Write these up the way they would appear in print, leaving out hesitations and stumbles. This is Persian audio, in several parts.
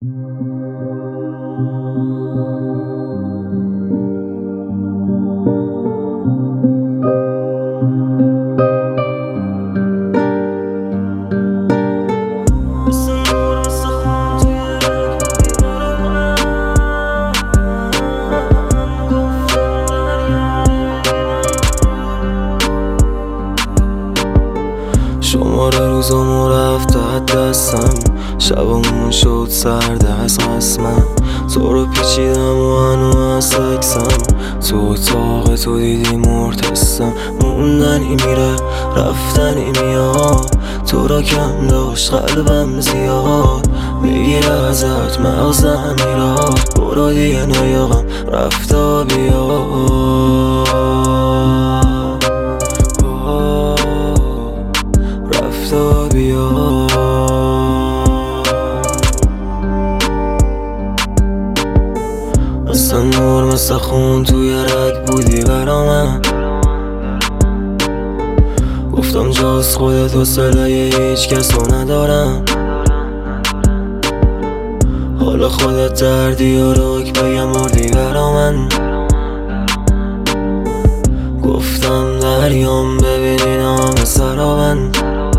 شماره روزامو رفت از دستم، شبامون شد سرد از قسمم. تو رو پیچیدم و هنو از سکسم، تو اتاق تو دیدی مرتستم. موندنی میره رفتنی میاد، تو را کم داشت قلبم زیاد. میگیره ازت مغزم میراد، برو دیگه نیاقم رفتا بیاد. رفتا بیاد. مثل نور مثل خون توی رگ بودی برا من. گفتم جز خودت حوصله هیچ کسو ندارم. حالا خودت دردی و رک بگم مردی برا من. گفتم دریام ببینی نام سرابن.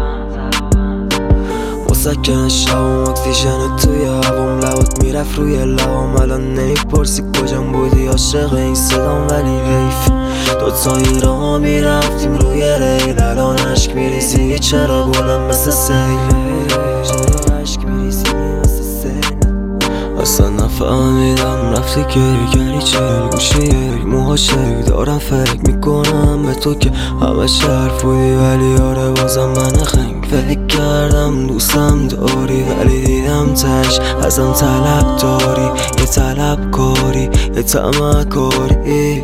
مسکن شبم اکسیژن توی هوام، لبات میرفت روی لبام. الان نمیپرسی کجام بودی عاشق این صدام، ولی حیف دوتایی را میرفتیم روی ریل. الان عشق میریزی چرا بلند مثل سیل. اصلا نفهمیدم رفتی گری چل گوشه یک موهاشک. دارم فکر میکنم به تو که همه شرف بودی، ولی آره بازم من خنگ. فکر کردم دوستم داری، ولی دیدم تش ازم طلب داری. یه طلب کاری یه طمع کاری.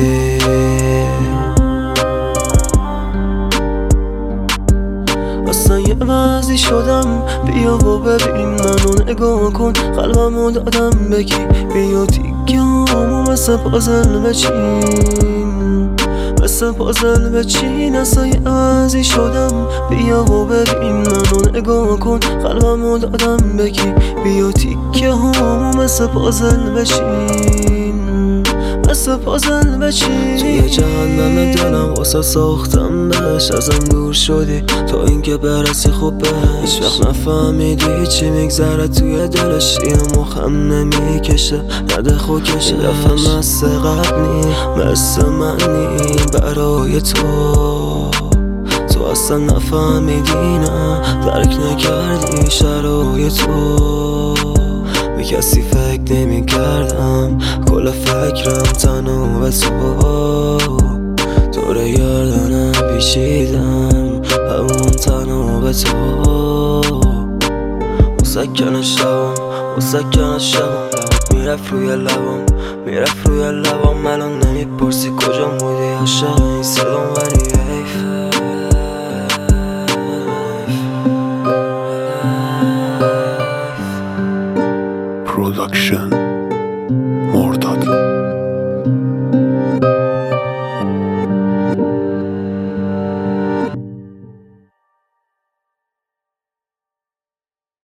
اصلا یه وضعی شدم، بیا و ببین منو نگاه کن. قلبمو دادم بکی، بیا دیگه همو مثل پازل بچین، مثل پازل بچین. اصلا یه وضعی شدم، بیا و ببین منو نگاه کن. قلبمو دادم بکی، بیا دیگه همو مثل پازل بچین، مثل پازل بچین. توی جهنم دلم واسه ساختم بهش، ازم دور شدی تا اینکه برسی خوب بهش. وقت نفهمیدی چی میگذره توی دلش، یه مخم نمیکشه نده خوکشه. دفعه مثل قبلی مثل منی برای تو اصلا نفهمیدی نه درک نکردی شرایط تو. به کسی فکر نمی کردم، کل فکرم تنها به تو رو گردنم پیچیدم، همون تنها به تو. مسکن شبم لبت میرفت روی لبم، الان نمیپرسی کجا بودی عاشق این صدام.